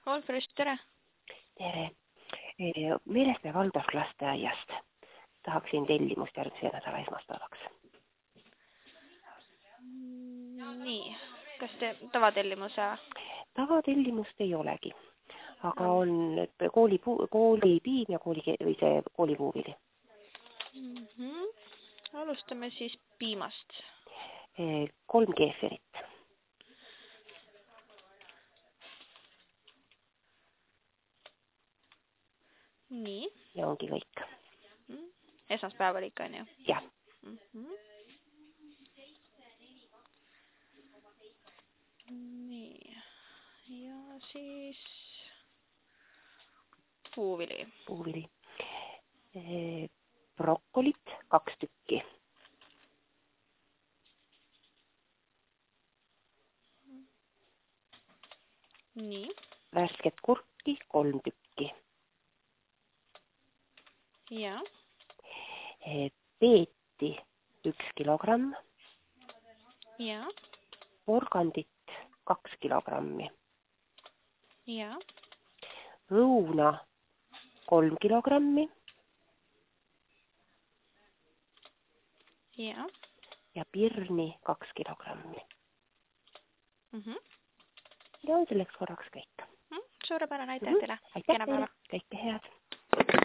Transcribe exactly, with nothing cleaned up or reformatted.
Olfrist, tere! Tere! Meeleste Valdas lasteaiast tahaksin tellimust järgmise nädala esmaspäevaks. Nii, kas te tavatellimuse? Tavatellimust ei olegi, aga No. on kooli, koolipiim ja kooli, või see koolipuuvili. Mm -hmm. Alustame siis piimast. Kolm keeferit. Nii. Ja ongi kõik. Mm. Esmaspäeval ikka on ju? Jah. Mm -hmm. Nii. Ja siis puuvili. Puuvili. Brokkolit kaks tükki. Nii. Värsket kurki kolm tükki. Ja. Peeti üks kilogramm. Ja. Porgandit kaks kilogrammi. Ja. Õuna kolm kilogrammi. Ja. Ja pirni kaks kilogrammi. Mm -hmm. Ja on selleks korraks kõik. Mm, suurepärane, aitäh Mm -hmm. teile. Aitäh teile. Kõike head.